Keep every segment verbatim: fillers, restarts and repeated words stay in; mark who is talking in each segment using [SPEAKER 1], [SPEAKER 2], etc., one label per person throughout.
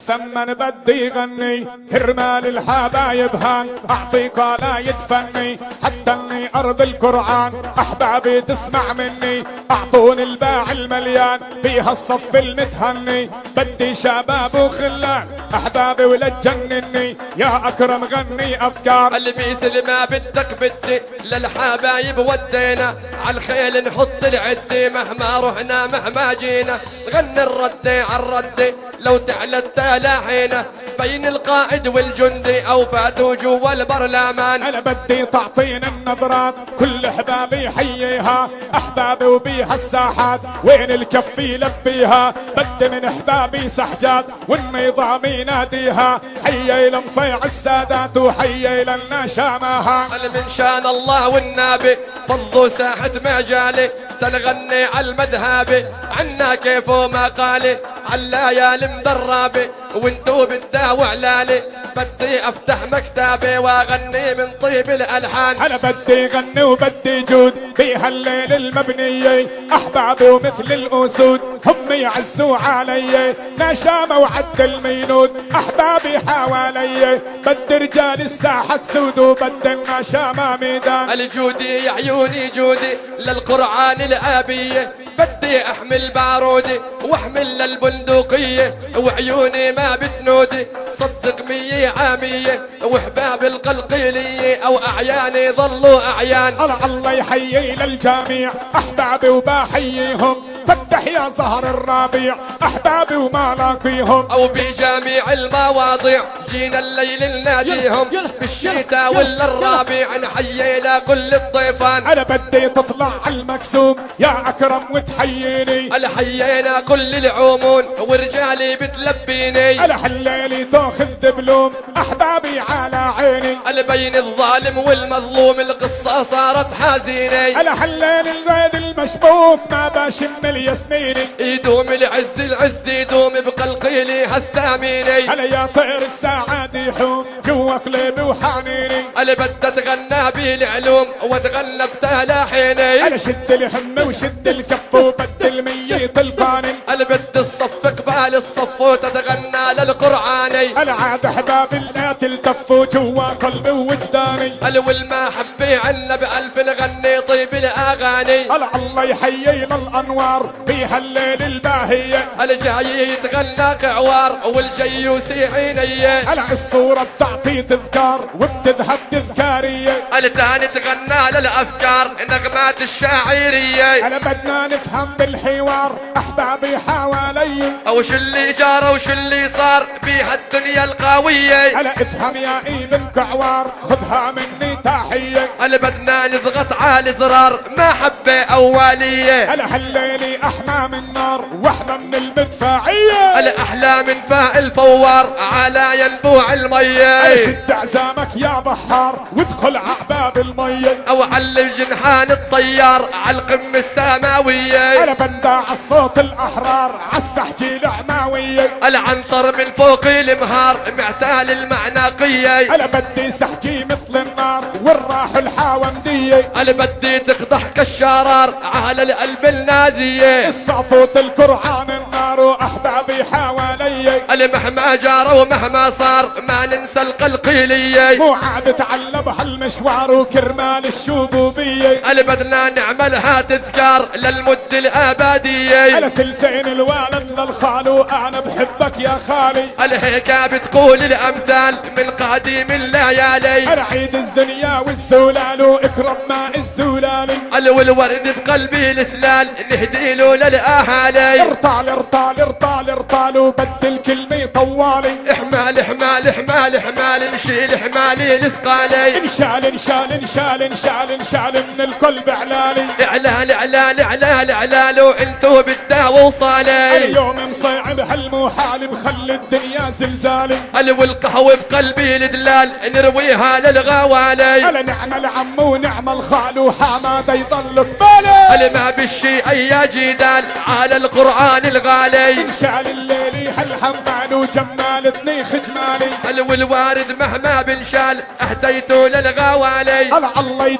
[SPEAKER 1] ثمن بدي يغني كرمال الحبايب هان اعطيك لا يتفني حتى اني ارض القرآن احبابي تسمع مني اعطوني الباع المليان بيها الصف المتهني بدي شباب وخلان احبابي ولا تجنني يا اكرم غني افكار
[SPEAKER 2] المثل ما بدك بدي للحبايب ودينا عالخيل نحط العدي مهما رحنا مهما جينا غني الردي عالردي لو تعلى التلاحينه بين القائد والجندي او فاتوا جوا البرلمان.
[SPEAKER 1] انا بدي تعطينا النظرات كل احبابي حييها احبابي وبيها الساحات وين الكف يلبيها بدي من احبابي سحجات والنظام يناديها حيي لمصيع السادات وحيي لنا شامها.
[SPEAKER 2] من شان الله والنبي فضوا ساحة مجالي تلغني عالمذهبي عنا كيف وما قالي عالليالي مدربي وانتو بالدعوة علالي بدي افتح مكتبي واغني من طيب الالحان.
[SPEAKER 1] انا بدي غني وبدي جود بيها الليل المبنية احبابي ومثل الاسود هم يعزوا علي نشامة وعد المينود احبابي حوالي بدي رجال الساحة سود وبدي النشامة ميدان.
[SPEAKER 2] الجودي يا عيوني جودي للقرآن الابية بدي احمل بارودي واحمل للبندقية وعيوني ما بتنودي صدق مية عامية واحباب القلقيلية او اعياني ظلوا اعيان.
[SPEAKER 1] الله الله يحيي للجميع احبابي وبحييهم فتح يا زهر الربيع احبابي وما لاقيهم
[SPEAKER 2] او بجميع المواضيع جينا الليل نناديهم بالشتاء ولا الربيع نحيي لكل الضيفان.
[SPEAKER 1] انا بدي تطلع المكسوم يا اكرم وتحييني
[SPEAKER 2] انا حيينا كل العمون ورجالي بتلبيني
[SPEAKER 1] انا حليلي تاخذ دبلوم احبابي على عيني
[SPEAKER 2] انا بين الظالم والمظلوم القصة صارت حزيني
[SPEAKER 1] انا حليلي الزيد المشبوف ما بشم الياسميني
[SPEAKER 2] يدوم العز العز يدوم بقلقيلي هالثاميني
[SPEAKER 1] انا يا طير السعاد يحوم جوا قلبي وحنيني
[SPEAKER 2] انا بدي اتغنى بالعلوم واتغنى بتلاحيني
[SPEAKER 1] انا شد الهم وشد الكف وبدي الميت القاني
[SPEAKER 2] انا بدي الصف قبال الصف وتتغنى للقرآني
[SPEAKER 1] انا عاد احبابي اللات التفوا جوا قلبي ووجداني
[SPEAKER 2] انا والمحبي عنا بألف نغني طيب الاغاني
[SPEAKER 1] انا الله يحيي للانوار بيها الليل الباهية
[SPEAKER 2] انا جاي يتغنى قعوار والجيوسي عينيه
[SPEAKER 1] انا الصورة بتعطي تذكار وبتذهب تذكارية
[SPEAKER 2] انا تاني تغنى للافكار نغمات الشاعرية
[SPEAKER 1] انا بدنا نفهم بالحوار احبابي حوالي
[SPEAKER 2] او شو اللي جرى وشو اللي صار بيها الدنيا القوية
[SPEAKER 1] انا افهم يا ابن كعوار خذها مني تحية
[SPEAKER 2] انا بدنا نضغط على زرار ما حبة اولية
[SPEAKER 1] انا حليلي احمام النار واحنا من المدفعية
[SPEAKER 2] انا احلى من فاء الفوار على ينبوع المية
[SPEAKER 1] انا شد عزامك يا بحار وادخل عباب المية
[SPEAKER 2] او على جنحان الطيار على القمة السماوية
[SPEAKER 1] انا بندع الصوت الاحرار عالسحجي العماوية
[SPEAKER 2] انا عنطر من فوق المهار معتال المعناقية
[SPEAKER 1] انا بدي سحجي مثل النار والراح الحاوندية
[SPEAKER 2] انا بدي تقضح كالشرار على القلب النازية
[SPEAKER 1] الصفوت القرآن النار واحبابي حوالي
[SPEAKER 2] انا مهما جار ومهما صار ما ننسى القلقيلية
[SPEAKER 1] مو عاد تعلى بهالمشوار وكرمال الشبوبية
[SPEAKER 2] انا بدنا نعملها تذكار للمد الابدية
[SPEAKER 1] انا ثلثين الوالد للخال وانا بحبك يا خالي
[SPEAKER 2] انا هيك بتقول الامثال من قديم الليالي
[SPEAKER 1] انا عيد الدنيا والزلال واكرم ماء الزلالي
[SPEAKER 2] انا والورد بقلبي الثلال نهدي له للاهالي
[SPEAKER 1] ارطال ارطال ارطال ارطال وبدل كلمة طوالي
[SPEAKER 2] احمال احمال احمال احمال نشيل احمالي لثقالي
[SPEAKER 1] انشال انشال انشال انشال انشال من الكل بعلالي
[SPEAKER 2] اعلال اعلال اعلال اعلال وانتو بالدعوة وصالي
[SPEAKER 1] انا يوم مصيعب هالمحال بخلي الدنيا زلزالي
[SPEAKER 2] انا والقهوة بقلبي الدلال نرويها للغوالي
[SPEAKER 1] انا نعم العم ونعم الخال وحماده يضل قبالي
[SPEAKER 2] انا ما بالشي اي جدال على القرآن الغالي
[SPEAKER 1] انشال الليلي هالحمال وجمالتني خجمالي
[SPEAKER 2] انا والوارد مهما بنشال اهديته للغوالي
[SPEAKER 1] انا الله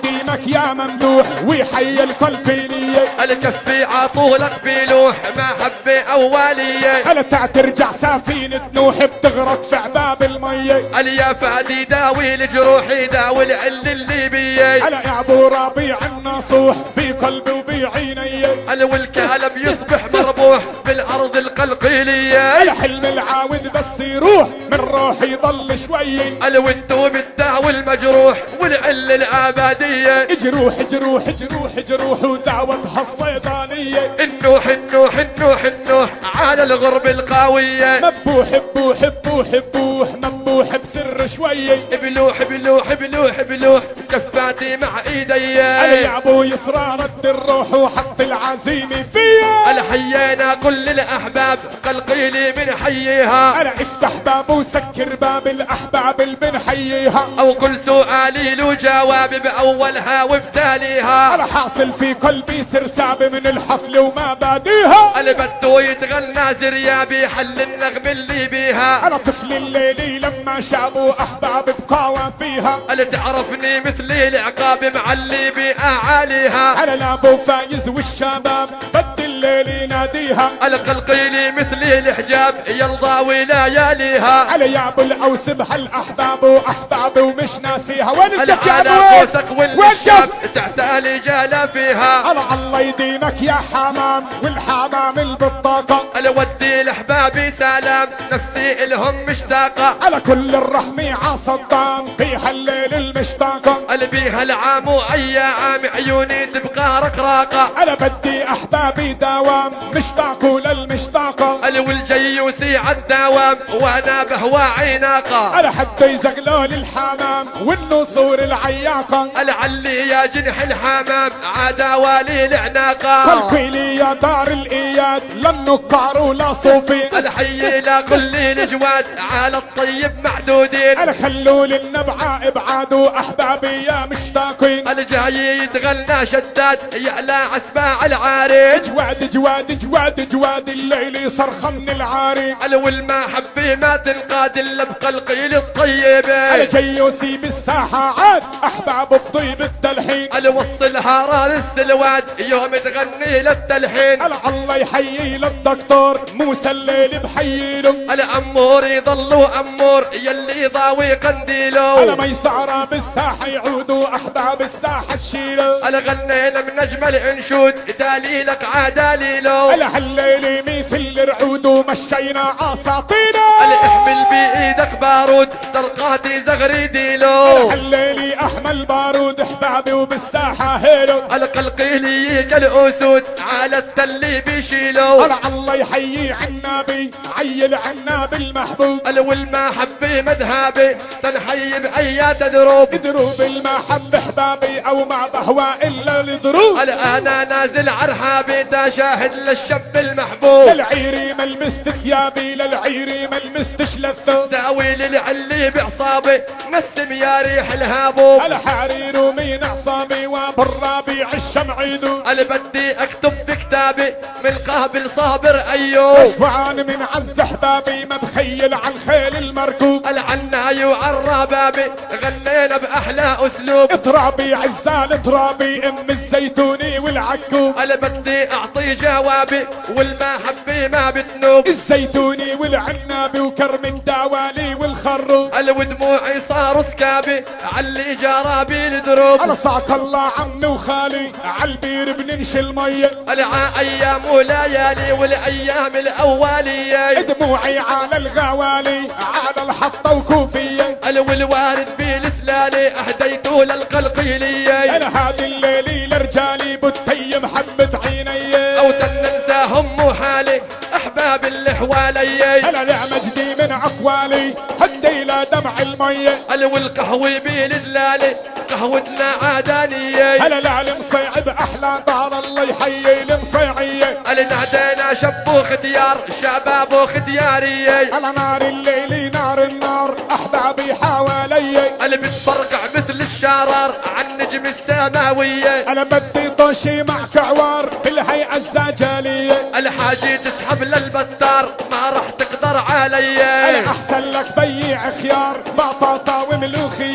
[SPEAKER 1] يديمك يا ممدوح ويحيي القلقيلية.
[SPEAKER 2] الكفي عطولك بلوح محبة أولية.
[SPEAKER 1] هلا ترجع سفينة نوح بتغرق في عباب المية.
[SPEAKER 2] يا فادي داوي الجروح داوي العل الليبية.
[SPEAKER 1] هلا يا ابو ربيع النصوح في قلبي وبعيني.
[SPEAKER 2] هلا والكلب يصبح مربوح بالأرض القلقيلية.
[SPEAKER 1] هلا حلم العاود بس يروح من روحي يضل شوي.
[SPEAKER 2] هلا وانتو بالدعوة المجروح والعل العبادية.
[SPEAKER 1] جروح جروح جروح جروح ودعوتها الصيدانية.
[SPEAKER 2] النوح النوح النوح النوح على الغرب القاوية.
[SPEAKER 1] مبوح بوح بوح بوح مبوح بسر شوي.
[SPEAKER 2] بلوح بلوح بلوح بلوح كفاتي مع ايدي.
[SPEAKER 1] انا يا ابو يسرى رد الروح وحط العزيمة فيا.
[SPEAKER 2] انا حيينا كل الاحباب قلقيلي من حييها.
[SPEAKER 1] انا افتح باب وسكر باب الاحباب اللي بنحييها.
[SPEAKER 2] او كل سؤالي له جواب باولها وبتاليها.
[SPEAKER 1] انا حاصل في قلبي سرساب من الحفل وما باديها.
[SPEAKER 2] انا بده يتغنى زريابي حل النغم اللي بيها.
[SPEAKER 1] انا طفل الليلي لما شابوا احباب بقاوى فيها.
[SPEAKER 2] انا تعرفني مثلي العقاب معلي باعاليها.
[SPEAKER 1] انا لابو فايز والشباب بدي الليل يناديها.
[SPEAKER 2] انا قلقيلي مثلي الحجاب يلضاوي لياليها.
[SPEAKER 1] انا يا ابو الاوس بهالاحباب واحبابي ومش ناسيها. وين الجف يا
[SPEAKER 2] على
[SPEAKER 1] ابو
[SPEAKER 2] قوسك والشاب تعتالي جالا فيها.
[SPEAKER 1] على الله يديمك يا حمام والحمام البطاقة.
[SPEAKER 2] انا ودي لاحبابي سلام نفسي الهم مشتاقة.
[SPEAKER 1] على كل الرحمة عصدام بيها الليل المشتاقة.
[SPEAKER 2] انا بيها العام واي عام عيوني تبقى رقراقة.
[SPEAKER 1] انا بدي احبابي دوام مشتاقوا للمشتاقة.
[SPEAKER 2] انا والجيوسي عالدوام وانا بهوى عناقة.
[SPEAKER 1] انا حتى يزغلوا الحمام والنصور العياقة.
[SPEAKER 2] انا علي يا جنح الحمام عادا والي العناقة.
[SPEAKER 1] قلبي لي يا دار الاياد للنكار ولا صوفي.
[SPEAKER 2] انا حيي لكل الجواد على الطيب معدودين.
[SPEAKER 1] انا خلوا للنبعة ابعادوا احبابي يا مشتاقين.
[SPEAKER 2] انا جاي يتغنى شداد يعلى عسباع العارين.
[SPEAKER 1] جواد جواد جواد جواد الليل صرخة من العارين.
[SPEAKER 2] انا والمحبة ما تنقاد الا بقلقيل الطيبة.
[SPEAKER 1] انا جيوسي بالساحة عاد احباب بطيب التلحين.
[SPEAKER 2] انا وصلها رال السلوات يوم تغني للتلحين.
[SPEAKER 1] انا الله يحيي للدكتور موسى الليل بحييله.
[SPEAKER 2] انا امور يضلوا امور يلي ضاوي قنديله.
[SPEAKER 1] انا ميسارة بالساحة يعودوا احباب الساحة تشيله.
[SPEAKER 2] انا غنينا من اجمل انشود دليلك عدليله.
[SPEAKER 1] انا هالليل مثل الرعود ومشينا اساطينه.
[SPEAKER 2] انا احمل بايدك بارود طلقاتي زغري ديلو.
[SPEAKER 1] انا هالليل احمل بارود احبابي وبالساحة هيلو.
[SPEAKER 2] انا قلقيلي كالاسود على التل بيشيلو.
[SPEAKER 1] انا الله يحيي عنابي عيل عناب المحبوب.
[SPEAKER 2] انا والمحبة مذهبي تنحي باي تدروب.
[SPEAKER 1] دروب المحب احبابي او ما بهوى الا الدروب.
[SPEAKER 2] انا انا نازل عرحابي تشاهد للشاب المحبوب.
[SPEAKER 1] للعيري ما لمست ثيابي للعيري ما لمست شلفته.
[SPEAKER 2] داوي للعلي بعصابي نسم يا ريح الهابوب.
[SPEAKER 1] الحرير ومين عصابي وبالربيع الشمع يدوب.
[SPEAKER 2] انا بدي اكتب بكتابي من قابل صابر ايوب.
[SPEAKER 1] اشبعان من عز احبابي ما بخيل عن خيل المركوب.
[SPEAKER 2] العناي وعالربابي غنينا باحلى اسلوب.
[SPEAKER 1] اطرابي عزال اطرابي ام الزيتوني والعكوب.
[SPEAKER 2] انا بدي اعطي جوابي والمحبة ما بتنوب.
[SPEAKER 1] الزيتوني والعنابي وكرم الدوالي والخروب.
[SPEAKER 2] انا ودموعي صاروا سكابي علي جرابي الدروب.
[SPEAKER 1] على صاك الله عمي وخالي عالبير بننشي المية.
[SPEAKER 2] انا ايام وليالي والايام الاولية.
[SPEAKER 1] دموعي على الغوالي على الحطة وكوفية.
[SPEAKER 2] انا والوارد بالسلالي اهديته للقلقيلية.
[SPEAKER 1] انا هذه الليلة لرجالي بتي محبة عيني.
[SPEAKER 2] او تننساهم مو حالي احباب اللي حوالي.
[SPEAKER 1] انا لا مجدي من اقوالي هدي لا دمع المية.
[SPEAKER 2] انا والقهوة بالدلالي قهوتنا عادانية.
[SPEAKER 1] انا لا المصيعب احلى دار الله يحيي المصيعية.
[SPEAKER 2] انا نادينا شب وختيار شباب وختيارية.
[SPEAKER 1] على نار الليل نار النار احبابي حوالي.
[SPEAKER 2] انا بتفرقع مثل الشرار عن نجم السماوية.
[SPEAKER 1] انا بدي طوشي مع كعوار بالهيئة الزجالية.
[SPEAKER 2] الحاجة تسحب للبتار ما راح تقدر علي.
[SPEAKER 1] انا احسن لك بيع خيار بطاطا وملوخية.
[SPEAKER 2] يا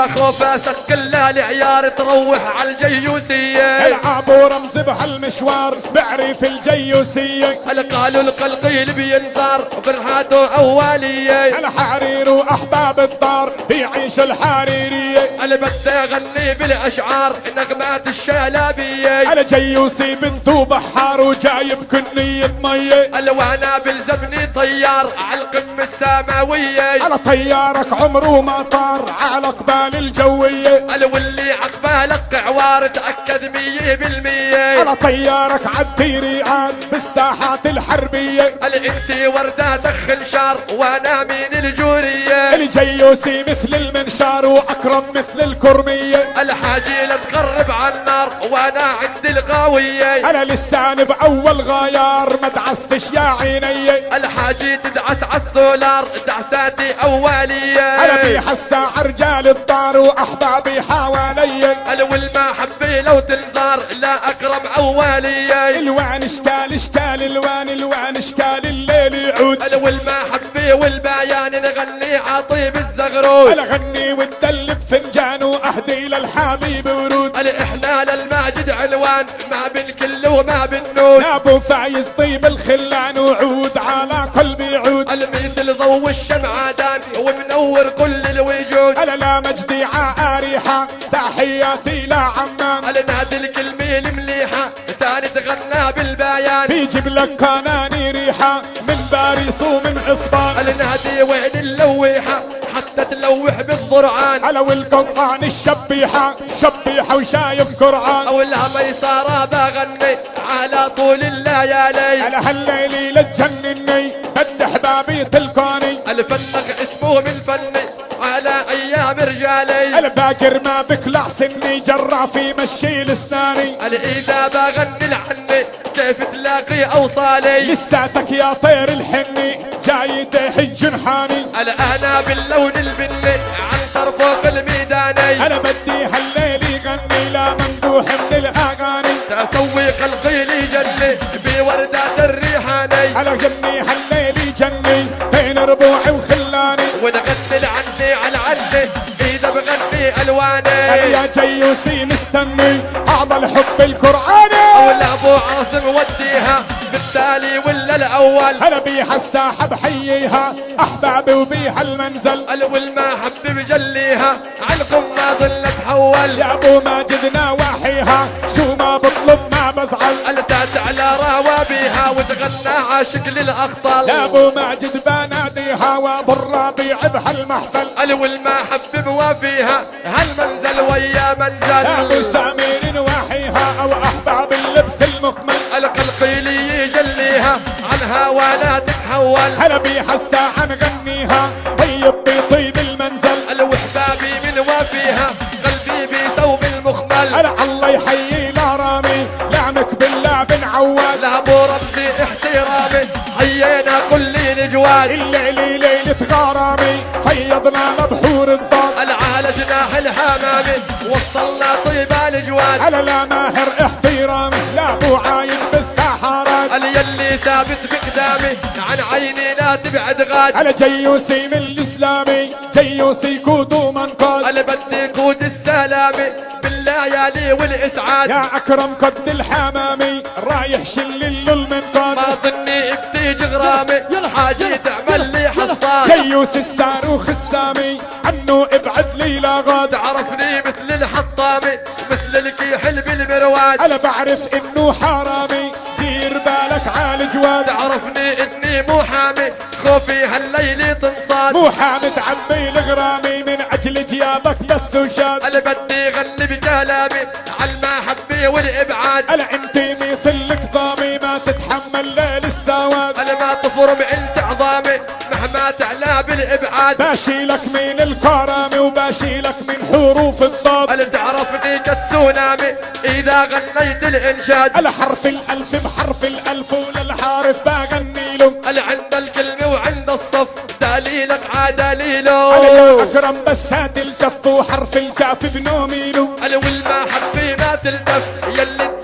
[SPEAKER 2] لا خوف اسك لا العيار تروح على الجيوسية
[SPEAKER 1] العاب ورمز بهالمشوار بعرف الجيوسية
[SPEAKER 2] قالوا القلقيل بينظر فرحاته أولية
[SPEAKER 1] الحرير واحباب الدار بيعيش الحريرية
[SPEAKER 2] انا بدي اغني بالاشعار نغمات الشلابية
[SPEAKER 1] انا جيوسي بنتو بحار وجايب كنية مية
[SPEAKER 2] انا وانا بالزبني طيار على القمة السماوية
[SPEAKER 1] انا طيارك عمره ما طار على قبال الجوية
[SPEAKER 2] انا واللي عقبالك عوار تأكد مية بالمية
[SPEAKER 1] انا طيارك عالديري عاد بالساحات الحربية
[SPEAKER 2] انا انتي وردة دخل شار وانا من الجورية
[SPEAKER 1] الجيوسي مثل المنشار واكرم مثل الكرمية
[SPEAKER 2] الحاجي لا تقرب على النار وانا عند القاوية
[SPEAKER 1] انا لساني باول غيار ما دعستش يا عيني
[SPEAKER 2] الحاجي تدعس عالسولار دعساتي اولية
[SPEAKER 1] انا بيحسا رجال الدار واحبابي حوالي
[SPEAKER 2] انا والمحبة لو تنظر لا اكرم اولية
[SPEAKER 1] الوان اشكال اشكال الوان الوان اشكال الليل يعود
[SPEAKER 2] انا والمحبة والبيان نغني عطيب الزغرود
[SPEAKER 1] انا غني وتدلب فنجان واهدي للحبيب ورود
[SPEAKER 2] انا احنا للماجد عنوان ما بالكل وما بالنون
[SPEAKER 1] يا ابو فايز طيب الخلان وعود على قلبي عود
[SPEAKER 2] المثل ضو الشمعدان ومنور كل الوجود
[SPEAKER 1] انا لا مجدي عاريحة تحياتي لعمان
[SPEAKER 2] انا نادي الكلمة المليحة تاني تغنى بالبيان
[SPEAKER 1] بيجيب لك كناني ريحة من باريس ومن عصبان
[SPEAKER 2] انا نادي وين اللويحة حتى تلوح بالضرعان
[SPEAKER 1] انا والقطان الشبيحة شبيحة وشايف قرعان
[SPEAKER 2] او لها ميسارة بغني على طول الليالي
[SPEAKER 1] انا هالليلي لتجنني بد احبابي تلقاني
[SPEAKER 2] الفنق اسمه من فني على ايام رجالي
[SPEAKER 1] الباكر ما بكلع سني جرافي مشي لسناني
[SPEAKER 2] انا اذا بغني لحني كيف تلاقي اوصالي
[SPEAKER 1] لساتك يا طير الحني جاي تحج جنحاني
[SPEAKER 2] انا انا باللون البني عنتر فوق الميداني
[SPEAKER 1] انا بدي هالليل يغني لا ممدوح من الاغاني
[SPEAKER 2] تسوي قلقي لي جني بوردات الريحاني
[SPEAKER 1] انا جني هالليل جني بين ربوعي وخلاني
[SPEAKER 2] ونغني لعني على عني اذا بغني
[SPEAKER 1] انا
[SPEAKER 2] الواني
[SPEAKER 1] يا جيوسي مستني هذا الحب القرآني
[SPEAKER 2] ولا ابو عاصم وديها بالتالي ولا الاول
[SPEAKER 1] انا بيها الساحة بحييها احبابي وبيها المنزل
[SPEAKER 2] الو المحب بجليها عنكم ما ظل تحول
[SPEAKER 1] يا ابو ماجد نواحيها شو ما بطلب ما بزعل
[SPEAKER 2] التات على روابيها وتغنى عاشق للاخطال
[SPEAKER 1] يا ابو ماجد بناديها وابو الربيع بهالمحفل
[SPEAKER 2] الو المحب موافيها هالمنزل ويا منزل
[SPEAKER 1] يا ابو سامين نواحيها او احباب اللبس المكمل
[SPEAKER 2] القلقيلي يجليها عنها ولا تتحول
[SPEAKER 1] هلا بيها الساعة نغنيها طيب بيطيب المنزل
[SPEAKER 2] الوحبابي من وافيها قلبي بثوب المخمل
[SPEAKER 1] هلا الله يحيي الارامي لعنك بالله بن عواد
[SPEAKER 2] لا ابو ربي احترامي حيينا كل الجواد
[SPEAKER 1] الليلي ليلة غرامي فيضنا مبحور الضاد
[SPEAKER 2] على جناح الحمامي وصلنا طيب الجواد
[SPEAKER 1] هلا لا ماهر احترامي لا ابو عايد بالسحارات
[SPEAKER 2] يلي ثابت بقدامي عن عيني لا تبعد غاد
[SPEAKER 1] هلا جيوسي من الاسلامي جيوسي كود ومنقاد
[SPEAKER 2] انا بدي كود السلامي بالليالي والاسعاد
[SPEAKER 1] يا اكرم قد الحمامي رايح شل المنقاد
[SPEAKER 2] ما ظني بتيجي غرامي حاجي تعمل لي حصاد
[SPEAKER 1] جيوس الصاروخ السامي عنه ابعد لي لا غاد
[SPEAKER 2] تعرفني مثل الحطامي مثل الكيحل بالمرواد
[SPEAKER 1] انا بعرف انه حرامي دير بالك عال جواد
[SPEAKER 2] تعرفني اني مو حامي خوفي هالليل تنصاد
[SPEAKER 1] مو حامد عمي الغرامي من اجل جيابك بس وشاد
[SPEAKER 2] انا بدي غني بكلامي على المحبة والابعاد
[SPEAKER 1] انا انت مثلك ضامي ما تتحمل ليل السواد
[SPEAKER 2] انا ما تفرم انت عظامي مهما تعلى بالابعاد
[SPEAKER 1] باشيلك من الكرامي وباشيلك من حروف الضاد
[SPEAKER 2] انا تعرفني كالتسونامي اذا غنيت الانشاد
[SPEAKER 1] انا حرف الالف بحرف الالف وللحارف بغني له
[SPEAKER 2] انا عند الكلمة وعند الصف دليلك عدليله
[SPEAKER 1] انا يا اكرم بس هات الكف وحرف الكاف بنومي له
[SPEAKER 2] انا والمحبة ما تلتف يلي تداوي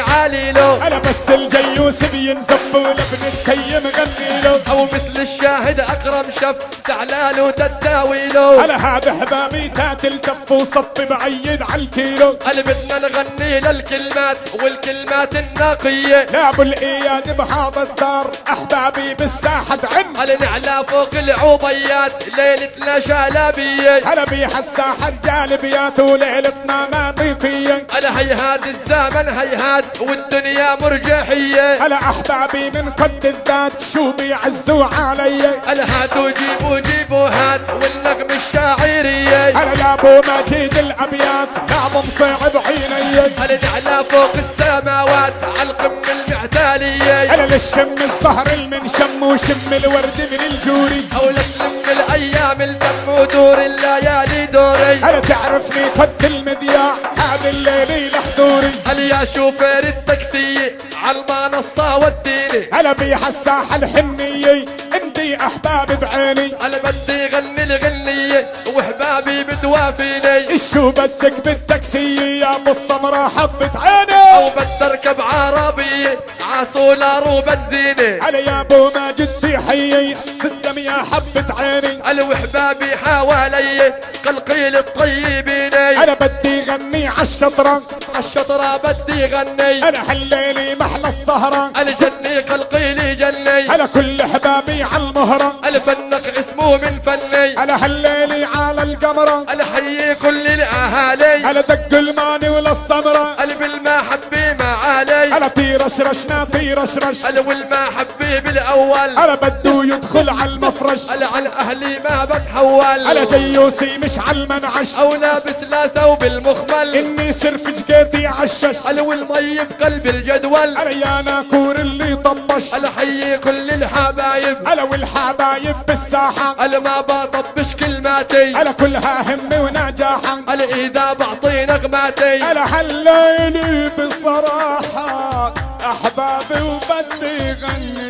[SPEAKER 2] عالي له.
[SPEAKER 1] انا بس الجيوس بينزف ولبن التيم غني له.
[SPEAKER 2] او مثل الشاهد اكرم شف تعلال وتداوي له.
[SPEAKER 1] انا هذا حبابي تاتل تف وصف بعيد عالكيلو.
[SPEAKER 2] انا بدنا نغني للكلمات والكلمات النقية.
[SPEAKER 1] يا ابو الاياد بهذا الدار احبابي بالساحة عن.
[SPEAKER 2] انا نعلى فوق العوبيات ليلتنا شالابية.
[SPEAKER 1] انا بيح الساحة جالبيات وليلتنا ماضيقية.
[SPEAKER 2] انا هيهات الزمن هيهات والدنيا مرجحية.
[SPEAKER 1] انا احبابي من قد الذات شو بيعزوا علي.
[SPEAKER 2] انا هاتوا جيبوا جيبوا هات والنغم الشاعرية.
[SPEAKER 1] انا يا ابو مجيد الابيات لازم صعب عيني.
[SPEAKER 2] انا نعلى فوق السماوات عالقمة المعتالية.
[SPEAKER 1] انا للشم الزهر المنشم وشم الورد من الجوري.
[SPEAKER 2] او لتلم الايام الدم ودور الليالي دوري.
[SPEAKER 1] انا تعرفني قد المذياع هذا الليل لحضوري.
[SPEAKER 2] انا يا شوفير التاكسي عالمنصة وديني.
[SPEAKER 1] انا بيح الساحة الحنية انتي احبابي بعيني.
[SPEAKER 2] انا بدي غني الغنية واحبابي بدوافيني.
[SPEAKER 1] شو بدك بالتاكسي يا ابو السمرة حبة عيني.
[SPEAKER 2] او بدي اركب عربية عسولار وبنزيني.
[SPEAKER 1] انا يا ابو ماجد في حيي تسلم يا حبة عيني.
[SPEAKER 2] انا واحبابي حوالي قلقيل الطيبين.
[SPEAKER 1] انا بدي غني عالشطرة
[SPEAKER 2] عالشطرة بدي غني.
[SPEAKER 1] انا حليلي محلى السهرة.
[SPEAKER 2] انا جني قلقيلي جني.
[SPEAKER 1] انا كل حبابي عالمهرة.
[SPEAKER 2] انا فنق اسمه من فني.
[SPEAKER 1] انا حليلي على القمرة.
[SPEAKER 2] انا حيي كل الاهالي.
[SPEAKER 1] انا دق الماني ولا السمرة.
[SPEAKER 2] انا بالمحبة معالي.
[SPEAKER 1] انا طيرشرشنا طيرشرش.
[SPEAKER 2] انا والمحبة بالاول.
[SPEAKER 1] انا بدو يدخل عالمفرش.
[SPEAKER 2] انا عن اهلي ما بتحول.
[SPEAKER 1] انا جيوسي مش عالمنعش.
[SPEAKER 2] او لابس لا ثوب المخمل.
[SPEAKER 1] اني سرف جقيتي عشش.
[SPEAKER 2] انا والمي بقلب الجدول.
[SPEAKER 1] انا يا ناكور اللي طبش.
[SPEAKER 2] انا حيي كل الحبايب.
[SPEAKER 1] انا والحبايب بالساحة.
[SPEAKER 2] انا ما بطبش كلماتي.
[SPEAKER 1] انا كلها هم ونجاحة.
[SPEAKER 2] انا اذا بعطي نغماتي.
[SPEAKER 1] انا حليلي بصراحة احبابي وبدي غني.